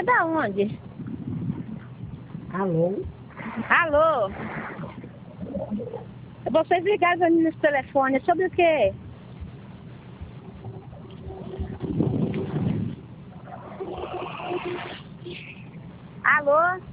da onde? Alô? Alô? Vocês ligaram pra mim nesse telefone, sobre o quê? Alô?